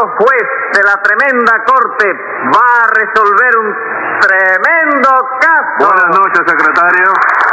juez de la tremenda corte va a resolver un tremendo caso. Buenas noches, secretario.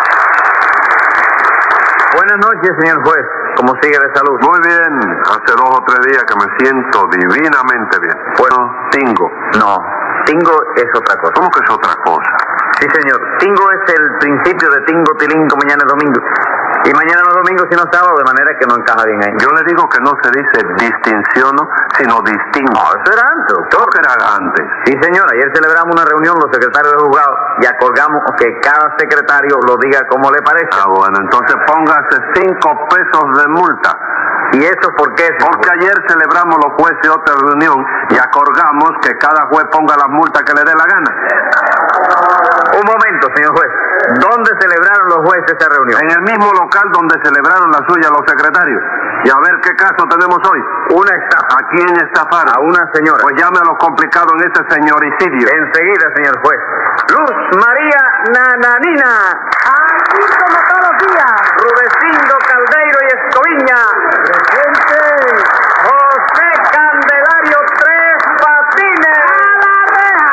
Buenas noches, señor juez. ¿Cómo sigue de salud? Muy bien. Hace 2 o 3 días que me siento divinamente bien. Bueno, Tingo. No, Tingo es otra cosa. ¿Cómo que es otra cosa? Sí, señor. Tingo es el principio de Tingo, Tilingo, mañana es domingo. Y mañana no es domingo, sino sábado, de manera que no encaja bien ahí. Yo le digo que no se dice distinciono, sino distingo. No, eso era antes, doctor. ¿Cómo que era antes? Sí, señor. Ayer celebramos una reunión los secretarios de juzgado y acordamos que cada secretario lo diga como le parece. Ah, bueno, entonces póngase 5 pesos de multa. ¿Y eso por qué? Porque ayer celebramos los jueces otra reunión y acordamos que cada juez ponga las multas que le dé la gana. Un momento, señor juez. ¿Dónde celebraron los jueces esa reunión? En el mismo local donde celebraron la suya los secretarios. Y a ver qué caso tenemos hoy. Una estafa. ¿A quién estafaron? A una señora. Pues llame a lo complicado en ese señoricidio. Enseguida, señor juez. Luz María Nananina. Aquí como todos los días. Rudecindo Caldeiro y Escoviña. Presente. José Candelario Tres Patines. ¡A la reja!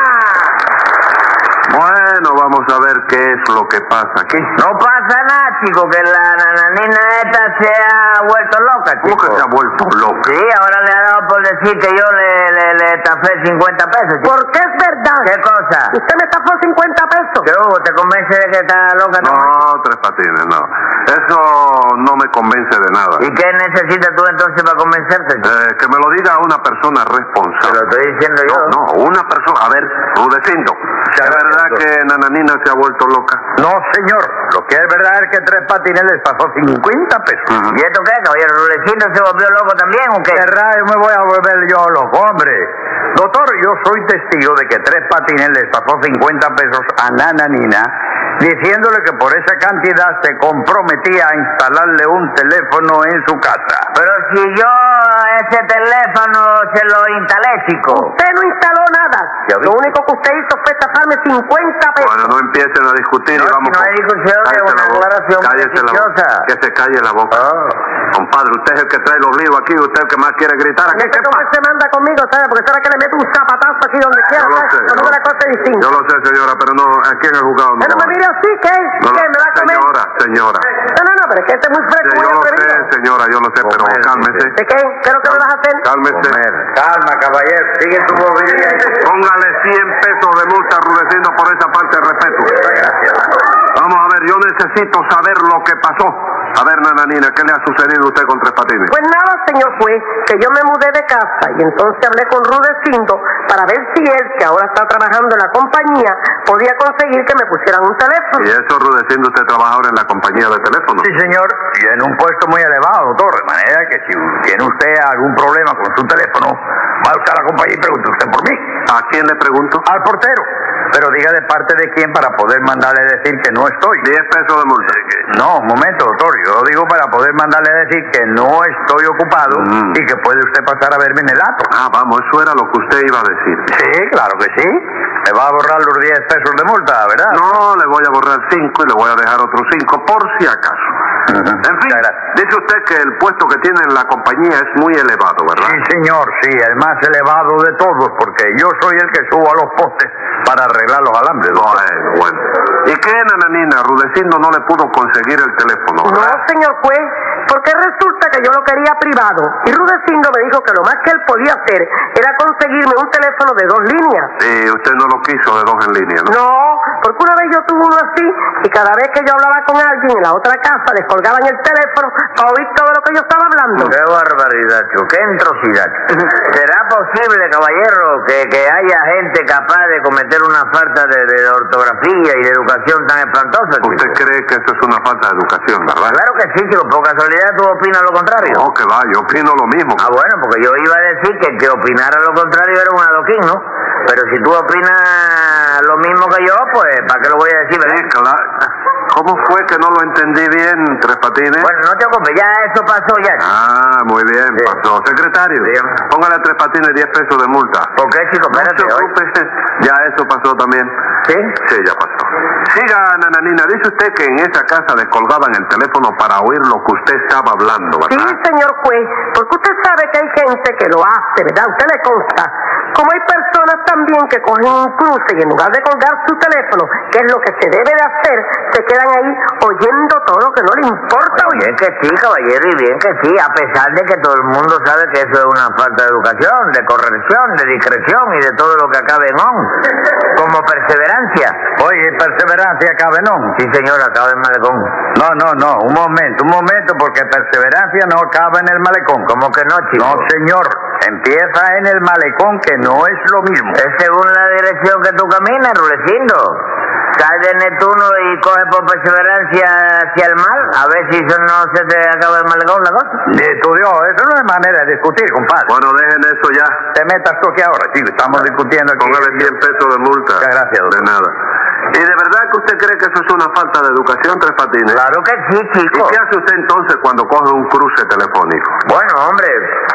Bueno, vamos a ver qué es lo que pasa aquí. No pasa nada, chico, que la nananina esta se ha vuelto loca, ¿Cómo chico. que se ha vuelto loca? Sí, ahora le ha dado por decir que yo le estafé 50 pesos, chico. ¿Por qué es verdad? ¿Qué cosa? Usted me estafó 50 pesos. ¿Qué hubo? ¿Te convence de que está loca? No, Tres Patines, no. Eso no me convence de nada. ¿Y qué necesitas tú entonces para convencerte, chico? Que me lo diga una persona Te lo responsable. estoy diciendo yo. No, una persona. A ver, Rudecindo, ¿es verdad que Nananina se ha vuelto loca? No, señor. Lo que es verdad es que Tres Patines les pasó 50 pesos. ¿Y esto qué, caballero? ¿Rudecindo se volvió loco también o qué? ¿Qué rayo me voy a volver yo loco, hombre? Doctor, yo soy testigo de que Tres Patines les pasó 50 pesos a Nananina, diciéndole que por esa cantidad se comprometía a instalarle un teléfono en su casa. Pero si yo ese teléfono se lo instalé, chico. Usted no instaló nada. Ya vi. Lo único que usted hizo fue estafarme 50 pesos. Bueno, no empiecen a discutir No, y vamos si no hay discusión, Cállese es una la boca. aclaración Cállese la boca. beneficiosa. Que se calle la boca. Compadre, usted es el que trae los líos aquí, usted es el que más quiere gritar. Aquí, No sé ¿qué cómo pasa? se manda conmigo, ¿sabe? Porque será que le meto un zapatazo aquí donde quiera, Yo lo ¿sabe? sé. Cuando la cosa es distinta. Yo lo sé, señora, pero no, aquí en el juzgado no. Pero no me mire así, ¿qué? No, ¿Qué? ¿Me va a comer? Señora. No, pero es que este es muy fresco, Sí, muy yo lo sé, atrevido. señora, yo lo sé, pero Comer, cálmese. ¿De qué? ¿Qué es lo que me vas a hacer? Cálmese. Calma, caballero. Sigue tu bobería. Póngale 100 pesos de multa, Rudecindo, por esa parte de respeto. Vamos a ver, yo necesito saber lo que pasó. A ver, Nananina, ¿qué le ha sucedido a usted con Tres Patines? Pues nada, señor juez, que yo me mudé de casa y entonces hablé con Rudecindo para ver si él, que ahora está trabajando en la compañía, podía conseguir que me pusieran un teléfono. Y eso, Rudecindo, usted trabaja ahora en la compañía de teléfono. Sí, señor, y en un puesto muy elevado, doctor, de manera que si tiene usted algún problema con su teléfono, marca a la compañía y pregunte usted por mí. ¿A quién le pregunto? Al portero. Pero diga de parte de quién para poder mandarle decir que no estoy. 10 pesos de multa. No, un momento, doctor, yo lo digo para poder mandarle decir que no estoy ocupado y que puede usted pasar a verme en el acto. Ah, vamos, eso era lo que usted iba a decir. Sí, claro que sí. Me va a borrar los 10 pesos de multa, ¿verdad? No, le voy a borrar 5 y le voy a dejar otros 5 por si acaso. En fin, Muchas gracias. dice usted que el puesto que tiene en la compañía es muy elevado, ¿verdad? Sí, señor, sí, el más elevado de todos, porque yo soy el que subo a los postes para arreglar los alambres. doctor. Bueno. ¿Y qué, Nananina? Rudecindo no le pudo conseguir el teléfono, No, ¿verdad? señor juez, porque resulta que yo lo quería privado y Rudecindo me dijo que lo más que él podía hacer era conseguirme un teléfono de 2 líneas. Sí, usted no lo quiso de 2 en línea, ¿no? No, porque una vez yo tuve uno así y cada vez que yo hablaba con alguien en la otra casa les colgaban el teléfono para oír todo lo que yo estaba hablando. Qué barbaridad, chico, qué entrosidad. ¿Será posible, caballero, que haya gente capaz de cometer una falta de ortografía y de educación tan espantosa, chico? ¿Usted cree que eso es una falta de educación, verdad? Claro que sí, chico, por casualidad tú opinas lo contrario. No, que va, yo opino lo mismo. Ah, bueno, porque yo iba a decir que el que opinara lo contrario era un adoquín, ¿no? Pero si tú opinas lo mismo que yo, pues, ¿para qué lo voy a decir, verdad? Sí, claro. ¿Cómo fue que no lo entendí bien, Tres Patines? Bueno, no te ocupes, ya eso pasó ya. Ah, muy bien, Sí. pasó. Secretario, Dígame. póngale a Tres Patines 10 pesos de multa. ¿Por qué, chico? No se Espérate, oye. preocupe, ya eso pasó también. ¿Sí? Sí, ya pasó. Siga, Nananina. Dice usted que en esa casa descolgaban el teléfono para oír lo que usted estaba hablando, ¿verdad? Sí, señor juez, porque usted sabe que hay gente que lo hace, ¿verdad? Usted le consta. Como hay personas también que cogen un cruce y en lugar de colgar su teléfono, que es lo que se debe de hacer, se quedan ahí oyendo todo lo que no le importa. Bien que sí, caballero, y bien que sí, a pesar de que todo el mundo sabe que eso es una falta de educación, de corrección, de discreción y de todo lo que acabe en on, como perseverancia. Oye, perseverancia acabe no. Sí, señor, acaba en malecón. No, un momento, porque perseverancia no acaba en el malecón. ¿Cómo que no, chico? No, señor, empieza en el malecón, que no es lo mismo. Es según la dirección que tú caminas, Rulecindo. Sal de Neptuno y coge por perseverancia hacia el mal, a ver si eso no se te acaba el malecón la cosa. Estudió, eso no es manera de discutir, compadre. Bueno, dejen eso ya. Te metas tú aquí ahora, chico, estamos discutiendo aquí. Póngale 100 pesos de multa. Muchas gracias, doctor. De nada. ¿Y de verdad que usted cree que eso es una falta de educación, Tres Patines? Claro que sí, ¿Y chico. qué hace usted entonces cuando coge un cruce telefónico? Bueno, hombre,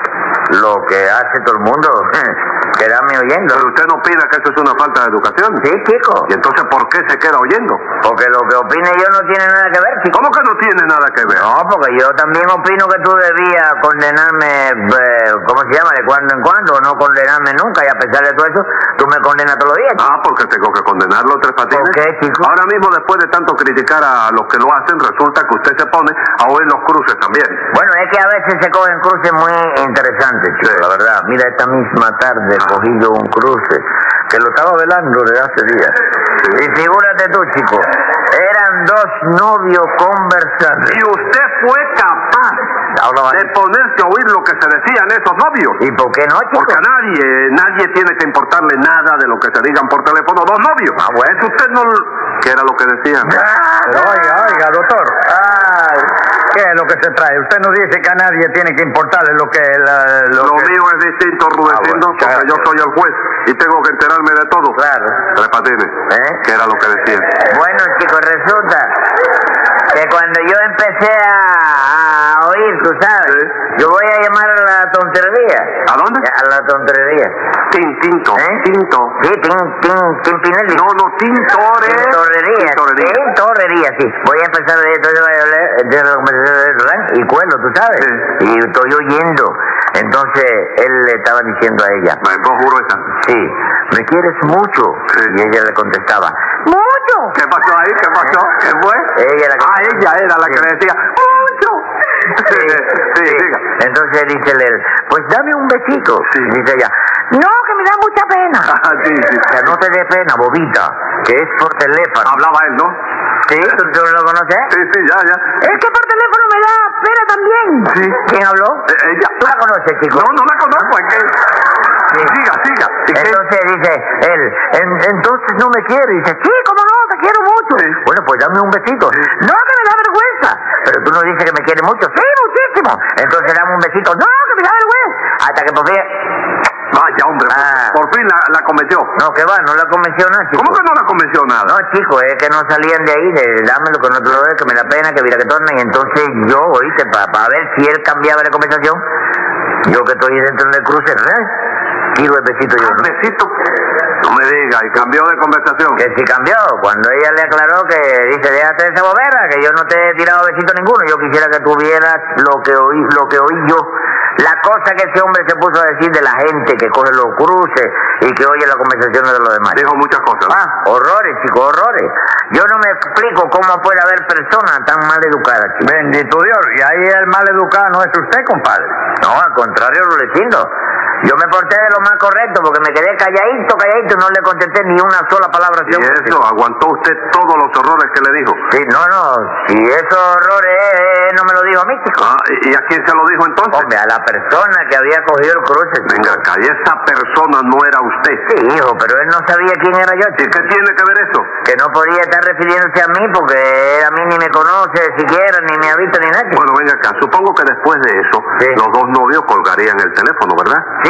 lo que hace todo el mundo, quedarme oyendo. Pero usted no opina que eso es una falta de educación. Sí, chico. ¿Y entonces por qué se queda oyendo? Porque lo que opine yo no tiene nada que ver, chico. ¿Cómo que no tiene nada que ver? No, porque yo también opino que tú debías condenarme, ¿cómo se llama? De cuando en cuando, no condenarme nunca, y a pesar de todo eso, tú me condenas todos los días, chico. Ah, porque tengo que condenarlo, Tres Patines. ¿Por qué, chico? Ahora mismo, después de tanto criticar a los que lo hacen, resulta que usted se pone a oír los cruces también. Bueno, es que a veces se cogen cruces muy interesantes, chico, Sí. la verdad. Mira, esta misma tarde cogí yo un cruce que lo estaba velando desde hace días. Y figúrate tú, chico, eran dos novios conversando. Y usted fue capaz Ahora va- de ponerse a oír lo que se decían esos novios. ¿Y por qué no, chico? Porque a nadie tiene que importarle nada de lo que se digan por teléfono dos novios. Ah, bueno. ¿Es usted no... ¿Qué era lo que decían? Pero oiga, doctor. ¿Qué es lo que se trae? Usted nos dice que a nadie tiene que importarle lo que... Lo mío es distinto, Rudecindo, bueno, porque yo soy el juez y tengo que enterarme de todo. Claro. Tres Patines. ¿Qué era lo que decían? Bueno, chicos, resulta que cuando yo empecé a oír, tú sabes, Sí. yo voy a llamar a la tontería. ¿A dónde? A la tontería. Tinto. Tinto. Sí, Tinpinelli. No, Tintore. Tintorrería. Tintorería. Tintorrería, sí. Voy a empezar de la conversación del restaurante y cuelo, tú sabes. Sí. Y estoy oyendo. Entonces, él le estaba diciendo a ella, Vos juro esa. sí, ¿me quieres mucho? Sí. Y ella le contestaba, ¡mucho! ¿Qué pasó ahí? ¿Qué pasó? ¿Qué fue? Ella la que- Ella era la que Sí. le decía mucho. Sí, diga. Entonces dice él, pues dame un besito. Sí. Y dice ella, no, que me da mucha pena. Sí. O sea, no te dé pena, bobita, que es por teléfono. Hablaba él, ¿no? ¿Sí? ¿Tú lo conoces? Sí, ya. Es que por teléfono me da pena también. Sí. ¿Quién habló? Ella. ¿Tú la conoces, chico? No la conozco, es que... Sí. Siga. ¿Y qué? Entonces dice él, entonces no me quiere. Y dice, sí, cómo no, te quiero mucho. Sí. Bueno, pues dame un besito. No, que me da vergüenza. Pero tú no dices que me quiere mucho. Sí, muchísimo. Entonces dame un besito. No, que me da vergüenza. Hasta que por fin... Vaya, hombre, por fin la convenció. No, que va, no la convenció nada, chico. ¿Cómo que no la convenció nada? No, chico, es que no salían de ahí, de dámelo que no te lo doy, que me da pena, que mira que torna. Y entonces yo, oíste, para ver si él cambiaba de conversación, yo que estoy dentro del cruce, tiro el besito yo, ¿no? Besito. No me diga, y cambió de conversación. Que si cambió, cuando ella le aclaró que dice, déjate de esa bobera, que yo no te he tirado besito ninguno, yo quisiera que tuvieras lo que oí yo. La cosa que ese hombre se puso a decir de la gente que coge los cruces y que oye las conversaciones de los demás. Dijo muchas cosas. Horrores, chicos, horrores. Yo no me explico cómo puede haber personas tan mal educadas, chico. Bendito Dios, y ahí el mal educado no es usted, compadre. No, al contrario, Rulecindo. Yo me porté de lo más correcto porque me quedé calladito, y no le contesté ni una sola palabra. Y eso, aguantó usted todos los horrores que le dijo. Sí, no, si esos horrores no me lo dijo a mí, chico. ¿Y a quién se lo dijo entonces? Hombre, a la persona que había cogido el cruce. Venga acá, y esa persona no era usted. Sí, hijo, pero él no sabía quién era yo, ¿Y chico. qué tiene que ver eso? Que no podía estar refiriéndose a mí porque él a mí ni me conoce siquiera, ni me ha visto ni nada, chico. Bueno, venga acá, supongo que después de eso, Sí. los dos novios colgarían el teléfono, ¿verdad? Sí,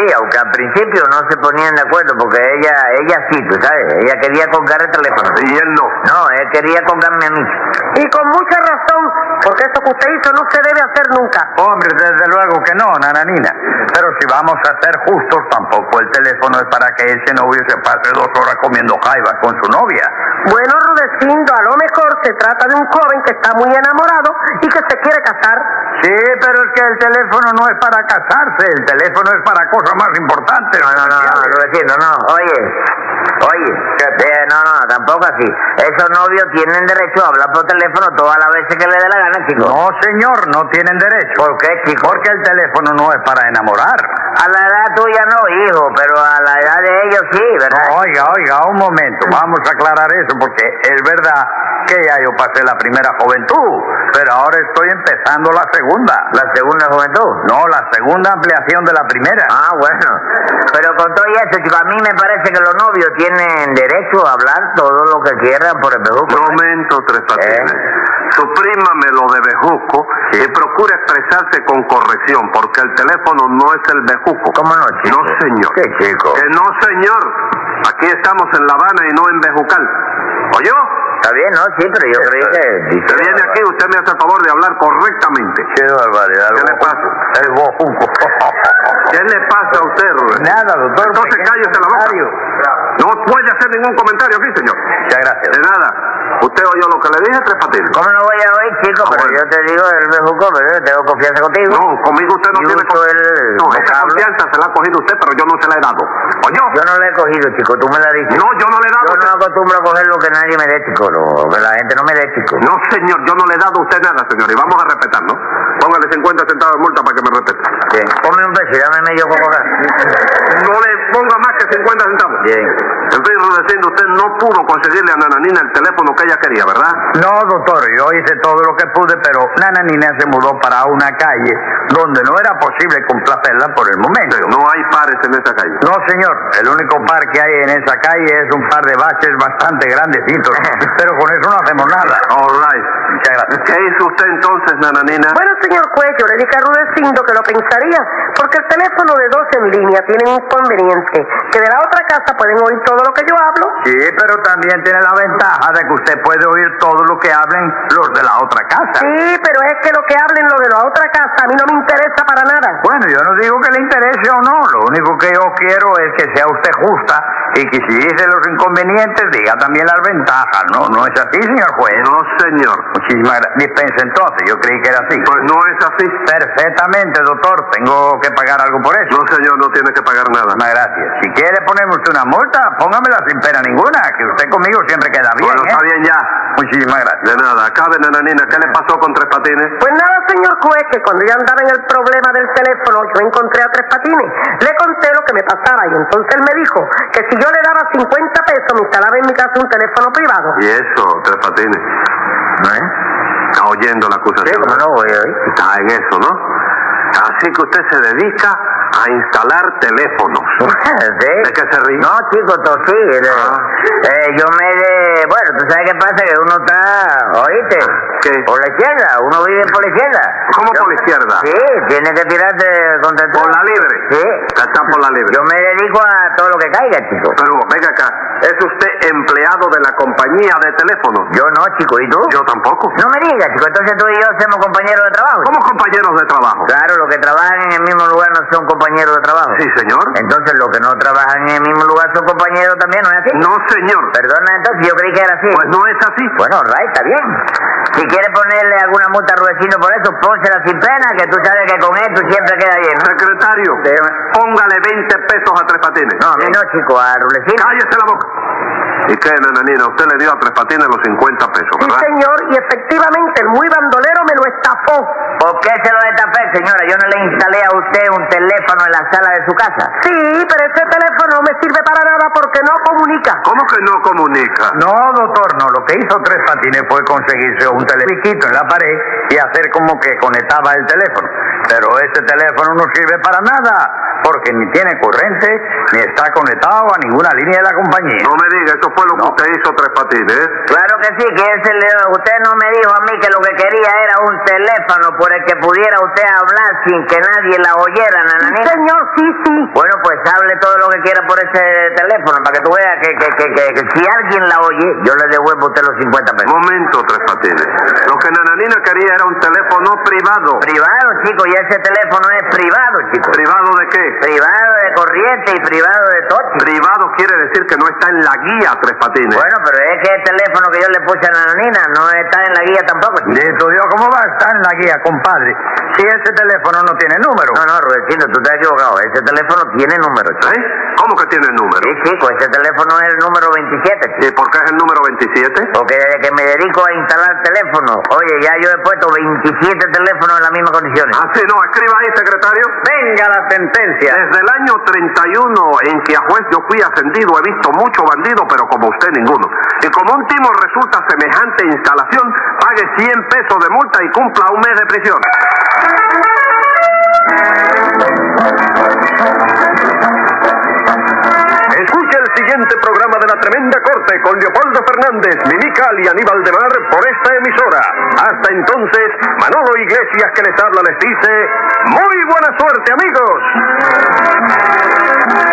Sí, aunque al principio no se ponían de acuerdo, porque ella sí, tú sabes, ella quería colgar el teléfono. Y él no. No, él quería colgarme a mí. Y con mucha razón, porque eso que usted hizo no se debe hacer nunca. Hombre, desde luego que no, nananina. Pero si vamos a ser justos, tampoco el teléfono es para que ese novio se pase 2 horas comiendo jaivas con su novia. Bueno, Rudecindo, a lo mejor se trata de un joven que está muy enamorado y que se quiere casar. Sí, pero es que el teléfono no es para casarse, el teléfono es para cosas más importantes. No, Rudecindo, no. Oye, no, tampoco así. Esos novios tienen derecho a hablar por teléfono todas las veces que le dé la gana, chico. No, señor, no tienen derecho. ¿Por qué, chico? Porque el teléfono no es para enamorar. A la edad tuya no, hijo, pero a la edad de ellos sí, ¿verdad? No, oiga, un momento, vamos a aclarar eso, porque es verdad que ya yo pasé la primera juventud, pero ahora estoy empezando la segunda. ¿La segunda juventud? No, la segunda ampliación de la primera. Ah, bueno. Pero con todo eso, chico, a mí me parece que los novios tienen derecho a hablar todo lo que quieran por el bejuco. Momento, Tres Patines. Suprímame lo de bejuco y procure expresarse con corrección, porque el teléfono no es el bejuco. ¿Cómo no, chico? No, señor. ¿Qué, chico? Que no, señor. Aquí estamos en La Habana y no en Bejucal. ¿Oyó? Está bien, ¿no? Sí, pero yo creí que... Usted viene aquí, usted me hace el favor de hablar correctamente. Qué barbaridad. ¿Qué le pasa? El bojuco. ¿Qué le pasa a usted, Rubén? Nada, doctor. Entonces cállese la boca. No puede hacer ningún comentario aquí, señor. Muchas gracias. De nada. ¿Usted oyó lo que le dije, Tres Patines? ¿Cómo no voy a oír, chico? Pero bueno. yo te digo el bejuco, pero yo tengo confianza contigo. No, conmigo usted no Y tiene uso No, esa vocablo. confianza se la ha cogido usted, pero yo no se la he dado. ¿Oyó? Yo no le he cogido, chico, tú me la dices. No, yo no le he dado. Yo no acostumbro a coger lo que nadie me dé, chico, que la gente no me dé, chico. No, señor, yo no le he dado a usted nada, señor, y vamos a respetarlo. Póngale 50 centavos de multa para que me respete. Bien, ponme un peso y dame medio cococa. No le ponga más que 50 centavos. Bien. En fin, Rudecindo, usted no pudo conseguirle a Nananina el teléfono que ella quería, ¿verdad? No, doctor, yo hice todo lo que pude, pero Nananina se mudó para una calle donde no era posible complacerla por el momento. No hay pares en esa calle. No, señor, el único par que hay en esa calle es un par de baches bastante grandecitos, pero con eso no hacemos nada. All right. Muchas gracias. ¿Qué hizo usted entonces, Nananina? Bueno, señor juez, yo le dije a Rudecindo que lo pensaría, porque el teléfono de 2 en línea tiene un inconveniente, que de la otra casa pueden oír todo lo que yo hablo. Sí, pero también tiene la ventaja de que usted puede oír todo lo que hablen los de la otra casa. Sí, pero es que lo que hablen los de la otra casa a mí no me interesa para nada. Bueno, yo no digo que le interese o no, lo único que yo quiero es que sea usted justa y que si dice los inconvenientes diga también las ventajas, ¿no? ¿No es así, señor juez? No, señor. Muchísimas gracias. Dispense entonces, yo creí que era así. Pues no es así. Perfectamente, doctor, tengo que pagar algo por eso. No, señor, no tiene que pagar nada. Muchísimas gracias. Si quiere ponerme usted una multa, póngamela sin pena ninguna, que usted conmigo siempre queda bien, Bueno, está bien ya. Muchísimas gracias. De nada. Acabe, Nananina. ¿Qué le pasó con Tres Patines? Pues nada, señor juez, que cuando yo andaba en el problema del teléfono, yo encontré a Tres Patines. Le conté lo que me pasaba y entonces él me dijo que si yo le daba 50 pesos me instalaba en mi casa un teléfono privado. Y eso, Tres Patines. Está oyendo la acusación. Sí, como no voy a oír. Está en eso, ¿no? Así que usted se dedica a instalar teléfonos. ¿Sí? ¿De qué se ríe? No, chico, tosí. Bueno, tú sabes qué pasa, que uno está, ¿oíste? ¿Qué? Por la izquierda, uno vive por la izquierda. ¿Cómo por la izquierda? Sí, tiene que tirarse contra el ¿Por la libre? Sí. Está por la libre. Yo me dedico a todo lo que caiga, chico. Pero venga acá, ¿es usted empleado de la compañía de teléfonos? Yo no, chico, ¿y tú? Yo tampoco. No me digas, chico, entonces tú y yo somos compañeros de trabajo. ¿Cómo compañeros de trabajo? Claro, los que trabajan en el mismo lugar no son compañeros de trabajo. Sí, señor. Entonces los que no trabajan en el mismo lugar son compañeros también, ¿no es así? No, señor. Perdona, entonces yo creí que era así. Pues no es así. Bueno, right, está bien. Si quieres ponerle alguna multa a Rudecindo por eso, pónsela sin pena, que tú sabes que con esto siempre queda bien, ¿no? Secretario, Dígame. póngale 20 pesos a Tres Patines. No, a mí no, chico, a Rudecindo. Cállese la boca. ¿Y qué, Nananina? Usted le dio a Tres Patines los 50 pesos, Sí, ¿verdad? señor, y efectivamente el muy bandolero me lo estafó. ¿Por qué se lo destapé, señora? Yo no le instalé a usted un teléfono en la sala de su casa. Sí, pero ese teléfono no me sirve para nada porque no comunica. ¿Cómo que no comunica? No, doctor, no. Lo que hizo Tres Patines fue conseguirse un televisito en la pared y hacer como que conectaba el teléfono. Pero ese teléfono no sirve para nada, porque ni tiene corriente ni está conectado a ninguna línea de la compañía. No me diga, eso fue lo que usted hizo, Tres Patines. Claro que sí, que usted no me dijo a mí que lo que quería era un teléfono por el que pudiera usted hablar sin que nadie la oyera, Nananina. Señor, sí. Bueno, pues hable todo lo que quiera por ese teléfono, para que tú veas que si alguien la oye, yo le devuelvo a usted los 50 pesos. Momento, Tres Patines. Lo que Nananina quería era un teléfono privado. Privado, chico, y ese teléfono es privado, chico. ¿Privado de qué? Privado de corriente y privado de todo, chico. Privado quiere decir que no está en la guía, Tres Patines. Bueno, pero es que el teléfono que yo le puse a Nananina no está en la guía tampoco, chico. Dito Dios, ¿cómo va a estar en la guía, compadre? Si ese teléfono no tiene número. No, Rudecindo, tú te has equivocado. Ese teléfono tiene número, chico. ¿Cómo que tiene número? Sí, chico, ese teléfono es el número 27, chico. ¿Y por qué es el número 27? Porque desde que me dedico a instalar teléfonos, oye, ya yo he puesto 27 teléfonos en las mismas condiciones. Ah, sí, no, escriba ahí, secretario. Venga la sentencia. Desde el año 31 en que a juez yo fui ascendido, he visto mucho bandido, pero como usted ninguno. Y como un timo resulta semejante instalación, pague 100 pesos de multa y cumpla un mes de prisión. Escuche el siguiente programa de La Tremenda Corte con Leopoldo Fernández, Mimical y Aníbal de Mar por esta emisora. Hasta entonces, Manolo Iglesias que les habla les dice: ¡muy buena suerte, amigos!